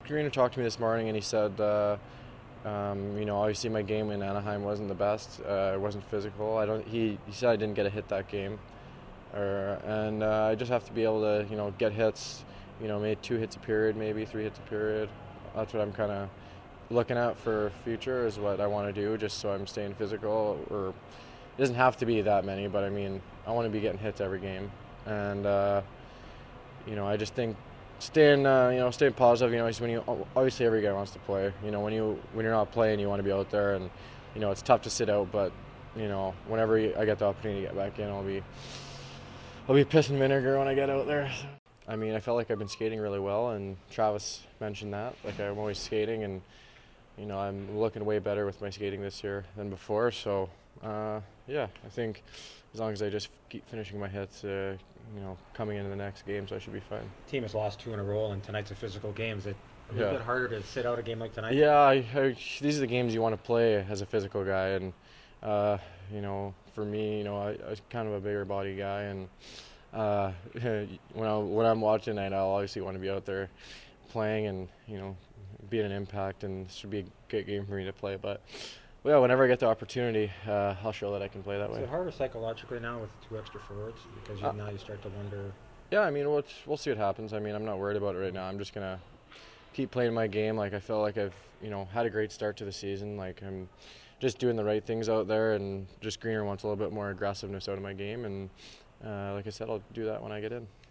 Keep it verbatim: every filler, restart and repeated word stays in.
Greener talked to me this morning, and he said, uh, um, you know, obviously my game in Anaheim wasn't the best. Uh, it wasn't physical. I don't. He he said I didn't get a hit that game, or and uh, I just have to be able to, you know, get hits. You know, maybe two hits a period, maybe three hits a period. That's what I'm kind of looking at for future, is what I want to do, just so I'm staying physical. Or it doesn't have to be that many, but I mean, I want to be getting hits every game, and uh, you know, I just think staying, uh, you know, staying positive. You know, when you obviously every guy wants to play. You know, when you when you're not playing, you want to be out there, and you know, it's tough to sit out. But you know, whenever I get the opportunity to get back in, I'll be I'll be piss and vinegar when I get out there. I mean, I felt like I've been skating really well, and Travis mentioned that. Like, I'm always skating, and you know, I'm looking way better with my skating this year than before. So, uh, yeah, I think as long as I just keep finishing my hits, uh, you know, coming into the next games, I should be fine. Team has lost two in a row, and tonight's a physical game. Is it a little Yeah. bit harder to sit out a game like tonight? Yeah, I, I, these are the games you want to play as a physical guy, and uh, you know, for me, you know, I, I'm kind of a bigger body guy, and uh, when I when I'm watching tonight, I'll obviously want to be out there playing, and you know, being an impact, and this should be a good game for me to play. But well, yeah, whenever I get the opportunity, uh, I'll show that I can play that Is way. it harder psychologically now with two extra forwards because you, Uh, now you start to wonder? Yeah, I mean, we'll, we'll see what happens. I mean, I'm not worried about it right now. I'm just gonna keep playing my game. Like, I feel like I've, you know, had a great start to the season. Like, I'm just doing the right things out there, and just Greener wants a little bit more aggressiveness out of my game. And uh, like I said, I'll do that when I get in.